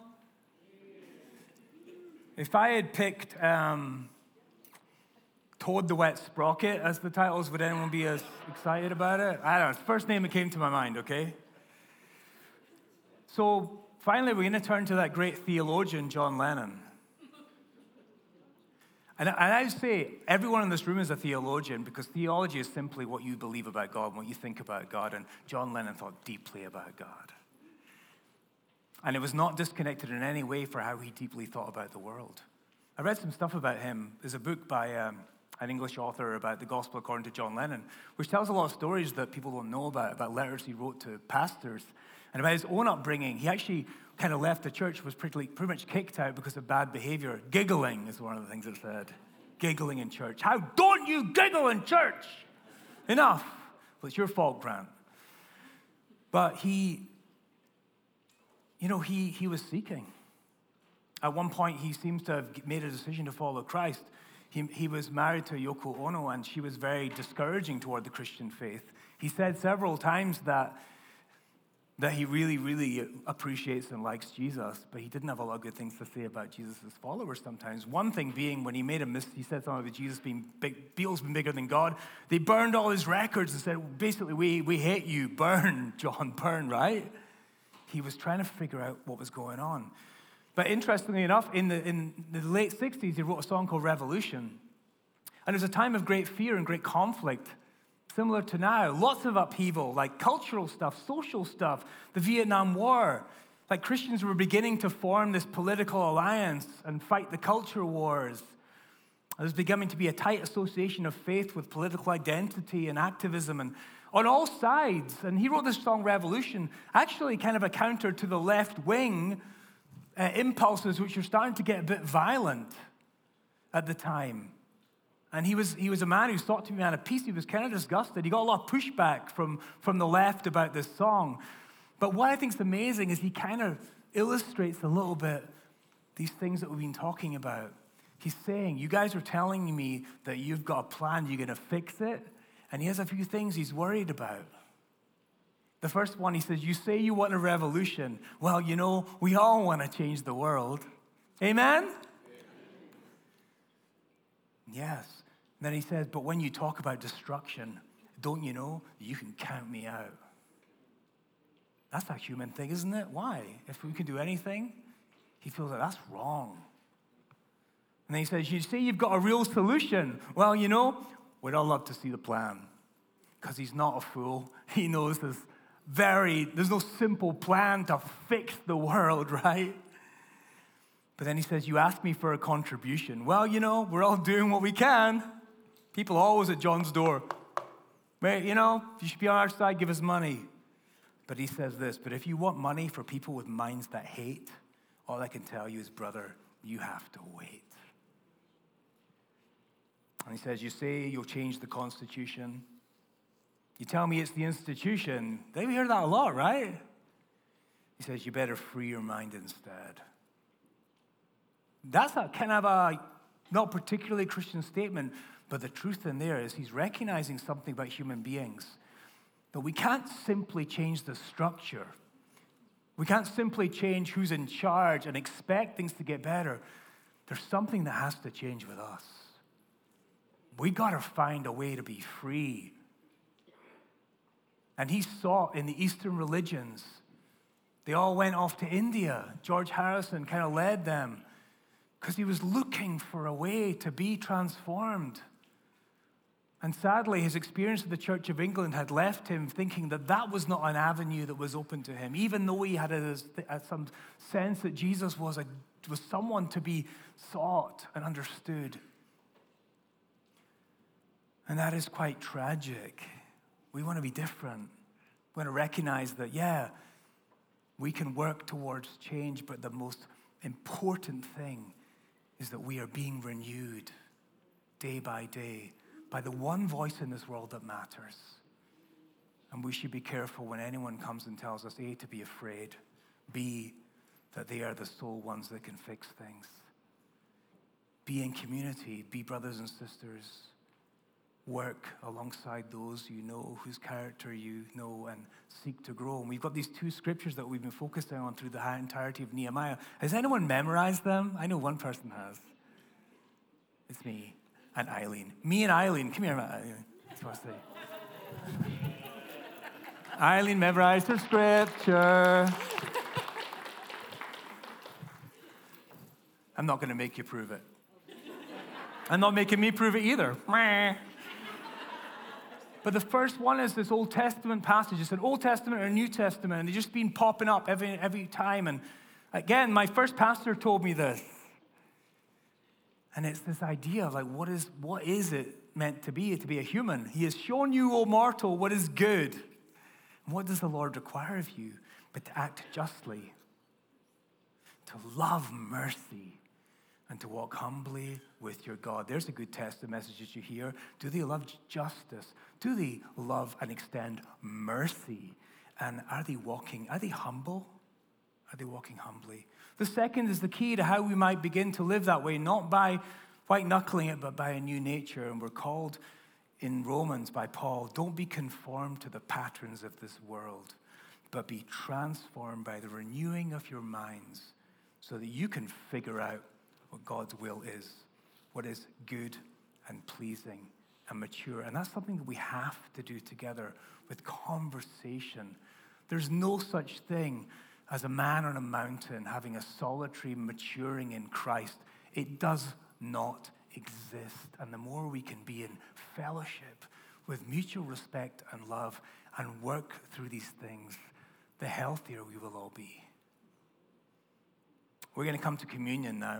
If I had picked um, Toad the Wet Sprocket as the titles, would anyone be as excited about it? I don't know. It's the first name that came to my mind, okay? So finally, we're going to turn to that great theologian, John Lennon. And, and I say everyone in this room is a theologian because theology is simply what you believe about God, what you think about God. And John Lennon thought deeply about God. And it was not disconnected in any way for how he deeply thought about the world. I read some stuff about him. There's a book by um, an English author about the gospel according to John Lennon, which tells a lot of stories that people don't know about, about letters he wrote to pastors. And about his own upbringing, he actually kind of left the church, was pretty, pretty much kicked out because of bad behavior. Giggling is one of the things it said. Giggling in church. How don't you giggle in church? Enough. Well, it's your fault, Grant. But he, you know, he, he was seeking. At one point, he seems to have made a decision to follow Christ. He, he was married to Yoko Ono, and she was very discouraging toward the Christian faith. He said several times that that he really, really appreciates and likes Jesus, but he didn't have a lot of good things to say about Jesus' followers sometimes. One thing being, when he made a mis- he said something about Jesus being big, Beatles being bigger than God. They burned all his records and said, basically, we, we hate you, burn, John, burn, right? He was trying to figure out what was going on. But interestingly enough, in the, in the late sixties, he wrote a song called Revolution. And it was a time of great fear and great conflict. Similar to now, lots of upheaval, like cultural stuff, social stuff, the Vietnam War. Like Christians were beginning to form this political alliance and fight the culture wars. There was beginning to be a tight association of faith with political identity and activism and on all sides. And he wrote this song, Revolution, actually kind of a counter to the left-wing uh, impulses, which were starting to get a bit violent at the time. And he was, he was a man who sought to be a man of peace. He was kind of disgusted. He got a lot of pushback from, from the left about this song. But what I think is amazing is he kind of illustrates a little bit these things that we've been talking about. He's saying, you guys are telling me that you've got a plan, you're going to fix it. And he has a few things he's worried about. The first one, he says, you say you want a revolution. Well, you know, we all want to change the world. Amen? Amen. Yes. And then he says, but when you talk about destruction, don't you know you can count me out? That's a human thing, isn't it? Why? If we can do anything, he feels like that's wrong. And then he says, you say you've got a real solution. Well, you know, we'd all love to see the plan. Because he's not a fool. He knows there's very, there's no simple plan to fix the world, right? But then he says, you ask me for a contribution. Well, you know, we're all doing what we can. People always at John's door. Wait, you know, you should be on our side, give us money. But he says this, but if you want money for people with minds that hate, all I can tell you is, brother, you have to wait. And he says, you say you'll change the Constitution. You tell me it's the institution. They hear that a lot, right? He says, you better free your mind instead. That's a kind of a not particularly Christian statement, but the truth in there is he's recognizing something about human beings. That we can't simply change the structure. We can't simply change who's in charge and expect things to get better. There's something that has to change with us. We got to find a way to be free. And he saw in the Eastern religions, they all went off to India. George Harrison kind of led them because he was looking for a way to be transformed. And sadly, his experience of the Church of England had left him thinking that that was not an avenue that was open to him, even though he had a, a, some sense that Jesus was, a, was someone to be sought and understood. And that is quite tragic. We want to be different. We want to recognize that, yeah, we can work towards change, but the most important thing is that we are being renewed day by day by the one voice in this world that matters. And we should be careful when anyone comes and tells us, A, to be afraid, B, that they are the sole ones that can fix things. Be in community, be brothers and sisters. Work alongside those you know, whose character you know, and seek to grow. And we've got these two scriptures that we've been focusing on through the entirety of Nehemiah. Has anyone memorized them? I know one person has. It's me and Eileen. Me and Eileen. Come here, Eileen. That's what I say. Eileen memorized her scripture. I'm not going to make you prove it. I'm not making me prove it either. But the first one is this Old Testament passage. It's an Old Testament or a New Testament, and they've just been popping up every, every time. And again, my first pastor told me this. And it's this idea of like, what is, what is it meant to be, to be a human? He has shown you, O mortal, what is good. And what does the Lord require of you? But to act justly, to love mercy, and to walk humbly with your God. There's a good test of messages you hear. Do they love justice? Do they love and extend mercy? And are they walking, are they humble? Are they walking humbly? The second is the key to how we might begin to live that way, not by white-knuckling it, but by a new nature. And we're called in Romans by Paul, don't be conformed to the patterns of this world, but be transformed by the renewing of your minds so that you can figure out what God's will is, what is good and pleasing and mature. And that's something that we have to do together with conversation. There's no such thing as a man on a mountain having a solitary maturing in Christ. It does not exist. And the more we can be in fellowship with mutual respect and love and work through these things, the healthier we will all be. We're going to come to communion now.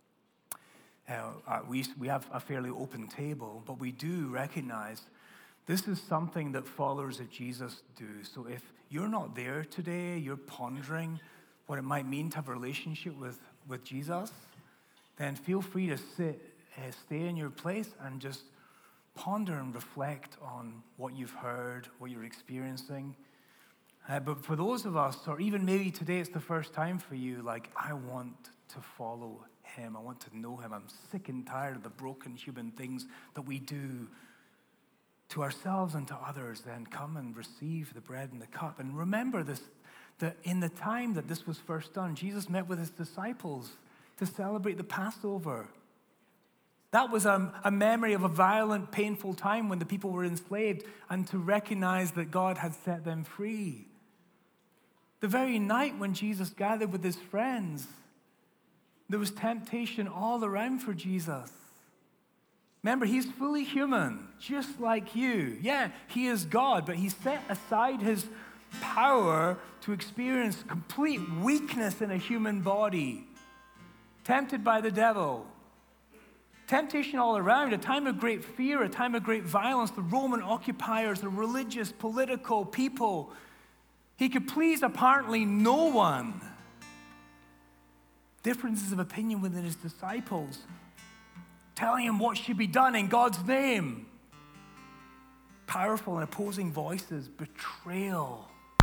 Uh, we, we have a fairly open table, but we do recognize this is something that followers of Jesus do. So if you're not there today, you're pondering what it might mean to have a relationship with, with Jesus, then feel free to sit uh, stay in your place and just ponder and reflect on what you've heard, what you're experiencing. Uh, but for those of us, or even maybe today it's the first time for you, like, I want to follow him. I want to know him. I'm sick and tired of the broken human things that we do to ourselves and to others. Then come and receive the bread and the cup. And remember this, that in the time that this was first done, Jesus met with his disciples to celebrate the Passover. That was a, a memory of a violent, painful time when the people were enslaved, and to recognize that God had set them free. The very night when Jesus gathered with his friends, there was temptation all around for Jesus. Remember, he's fully human, just like you. Yeah, he is God, but he set aside his power to experience complete weakness in a human body, tempted by the devil. Temptation all around, a time of great fear, a time of great violence, the Roman occupiers, the religious, political people. He could please apparently no one. Differences of opinion within his disciples, telling him what should be done in God's name. Powerful and opposing voices, betrayal.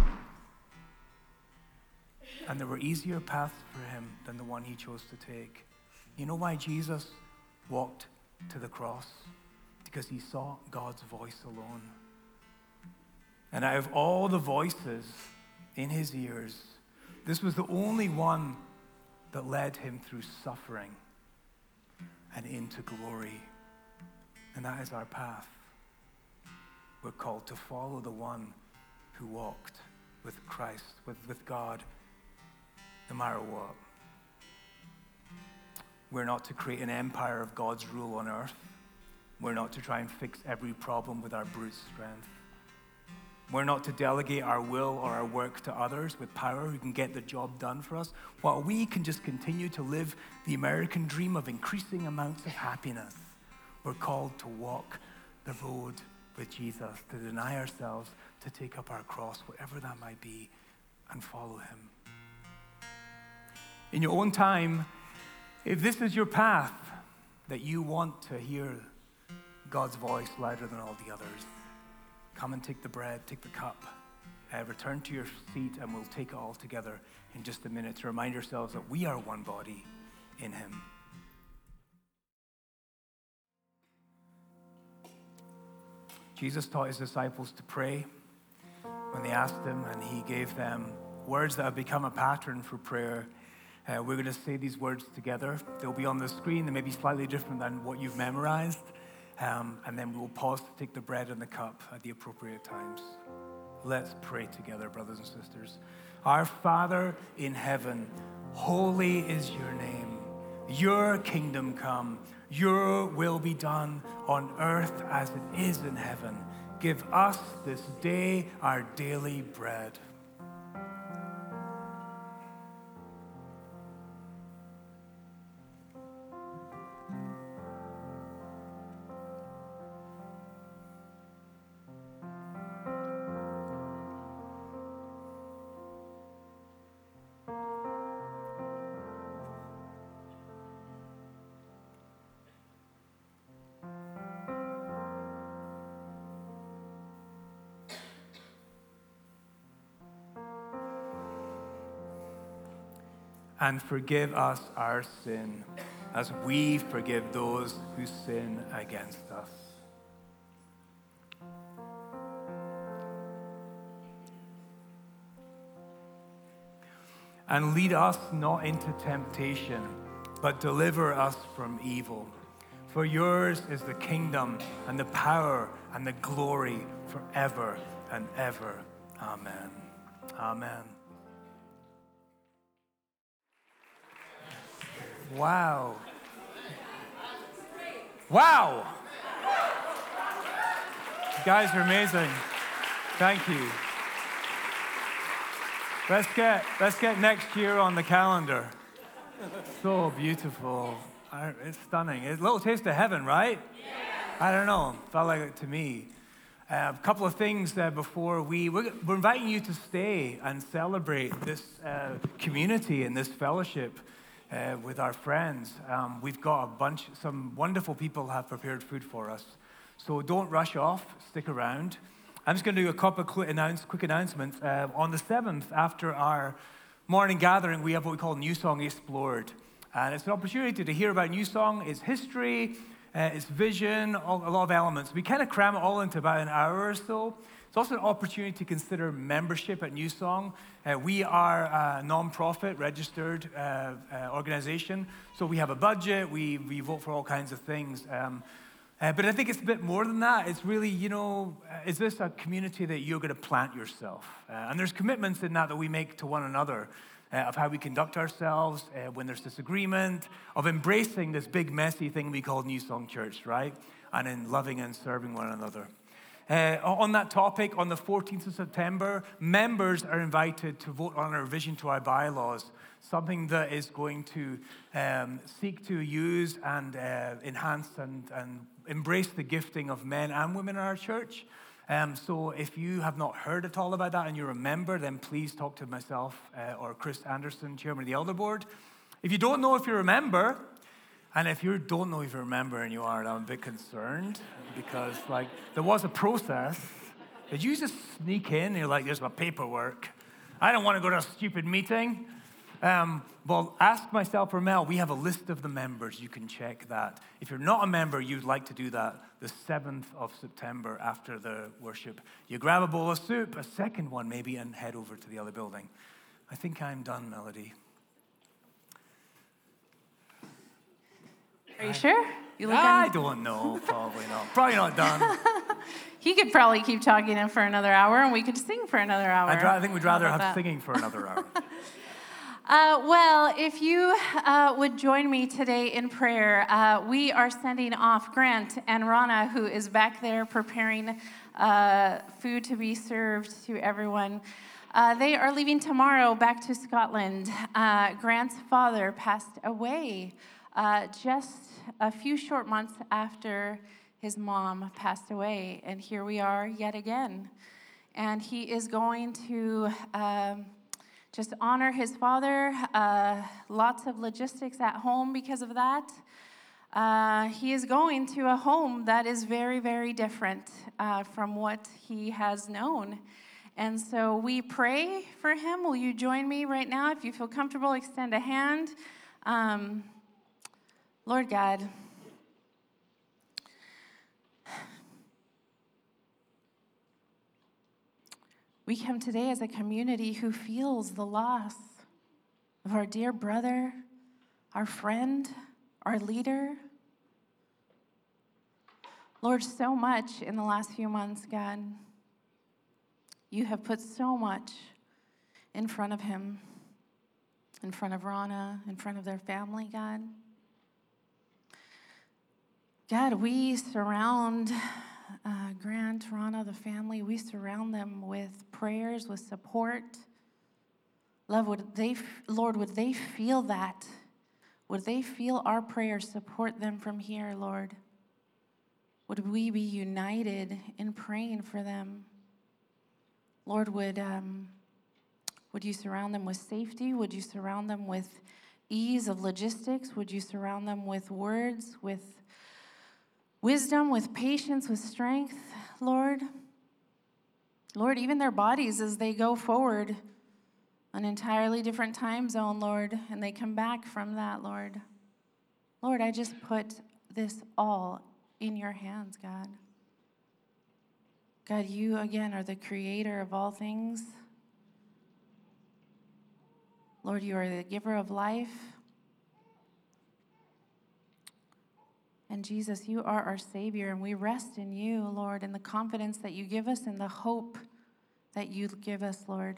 And there were easier paths for him than the one he chose to take. You know why Jesus walked to the cross? Because he sought God's voice alone. And out of all the voices in his ears, this was the only one that led him through suffering and into glory. And that is our path. We're called to follow the one who walked with Christ, with, with God, no matter what. We're not to create an empire of God's rule on earth. We're not to try and fix every problem with our brute strength. We're not to delegate our will or our work to others with power who can get the job done for us, while we can just continue to live the American dream of increasing amounts of happiness. We're called to walk the road with Jesus, to deny ourselves, to take up our cross, whatever that might be, and follow him. In your own time, if this is your path, that you want to hear God's voice louder than all the others, come and take the bread, take the cup, uh, return to your seat, and we'll take it all together in just a minute to remind ourselves that we are one body in him. Jesus taught his disciples to pray when they asked him, and he gave them words that have become a pattern for prayer. Uh, we're going to say these words together. They'll be on the screen. They may be slightly different than what you've memorized. Um, and then we'll pause to take the bread and the cup at the appropriate times. Let's pray together, brothers and sisters. Our Father in heaven, holy is your name. Your kingdom come. Your will be done on earth as it is in heaven. Give us this day our daily bread. And forgive us our sin, as we forgive those who sin against us. And lead us not into temptation, but deliver us from evil. For yours is the kingdom and the power and the glory forever and ever. Amen. Amen. Wow. Wow. You guys are amazing. Thank you. Let's get, let's get next year on the calendar. So beautiful. It's stunning. It's a little taste of heaven, right? Yeah. I don't know. Felt like it to me. Uh, a couple of things uh, before we... We're, we're inviting you to stay and celebrate this uh, community and this fellowship uh, with our friends. Um, we've got a bunch, some wonderful people have prepared food for us. So don't rush off, stick around. I'm just going to do a couple of quick, announce, quick announcements. Uh, on the seventh, after our morning gathering, we have what we call New Song Explored. And it's an opportunity to hear about New Song, its history, uh, its vision, all, a lot of elements. We kind of cram it all into about an hour or so. It's also an opportunity to consider membership at New Song. Uh, we are a non-profit registered uh, uh, organization, so we have a budget, we, we vote for all kinds of things. Um, uh, but I think it's a bit more than that. It's really, you know, uh, is this a community that you're going to plant yourself? Uh, and there's commitments in that that we make to one another uh, of how we conduct ourselves uh, when there's disagreement, of embracing this big messy thing we call New Song Church, right? And in loving and serving one another. Uh, on that topic, on the fourteenth of September, members are invited to vote on a revision to our bylaws, something that is going to um, seek to use and uh, enhance and, and embrace the gifting of men and women in our church. Um, so if you have not heard at all about that and you're a member, then please talk to myself uh, or Chris Anderson, chairman of the Elder Board. If you don't know if you're a member, and if you don't know if you remember and you are, I'm a bit concerned because, like, there was a process. Did you just sneak in and you're like, there's my paperwork. I don't want to go to a stupid meeting. Um, well, ask myself or Mel. We have a list of the members. You can check that. If you're not a member, you'd like to do that the seventh of September after the worship. You grab a bowl of soup, a second one maybe, and head over to the other building. I think I'm done, Melody. Are you sure? You look I un- don't know. Probably not. Probably not done. He could probably keep talking in for another hour, and we could sing for another hour. I'd ra- I think we'd rather How have about that? singing for another hour. Uh, well, if you uh, would join me today in prayer, uh, we are sending off Grant and Rana, who is back there preparing uh, food to be served to everyone. Uh, they are leaving tomorrow back to Scotland. Uh, Grant's father passed away uh, just a few short months after his mom passed away, and here we are yet again. And he is going to um, just honor his father. Uh, lots of logistics at home because of that. Uh, he is going to a home that is very, very different uh, from what he has known. And so we pray for him. Will you join me right now? If you feel comfortable, extend a hand. Um, Lord God, we come today as a community who feels the loss of our dear brother, our friend, our leader. Lord, so much in the last few months, God. You have put so much in front of him, in front of Rana, in front of their family, God. God, we surround uh, Grant, Rana, the family, we surround them with prayers, with support. Love, would they, Lord, would they feel that? Would they feel our prayers support them from here, Lord? Would we be united in praying for them? Lord, would, um, would you surround them with safety? Would you surround them with ease of logistics? Would you surround them with words, with wisdom, with patience, with strength, Lord? Lord, even their bodies as they go forward, an entirely different time zone, Lord, and they come back from that, Lord. Lord, I just put this all in your hands, God. God, you, again, are the creator of all things. Lord, you are the giver of life. And Jesus, you are our Savior, and we rest in you, Lord, in the confidence that you give us and the hope that you give us, Lord.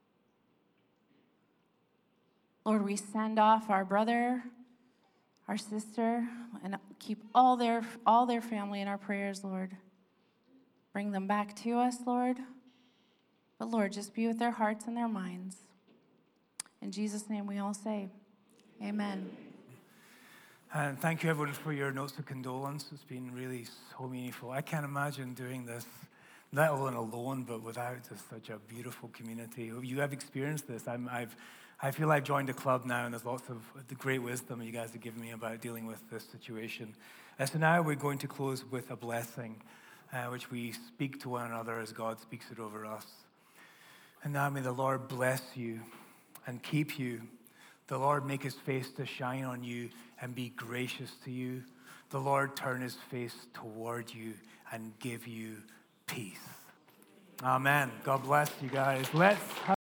Lord, we send off our brother, our sister, and keep all their, all their family in our prayers, Lord. Bring them back to us, Lord. But Lord, just be with their hearts and their minds. In Jesus' name we all say, amen. And thank you, everyone, for your notes of condolence. It's been really so meaningful. I can't imagine doing this let alone alone, but without just such a beautiful community. You have experienced this. I'm, I've, I feel I've joined a club now, and there's lots of the great wisdom you guys have given me about dealing with this situation. Uh, so now we're going to close with a blessing, uh, which we speak to one another as God speaks it over us. And now may the Lord bless you and keep you. The Lord make his face to shine on you and be gracious to you. The Lord turn his face toward you and give you peace. Amen. God bless you guys. Let's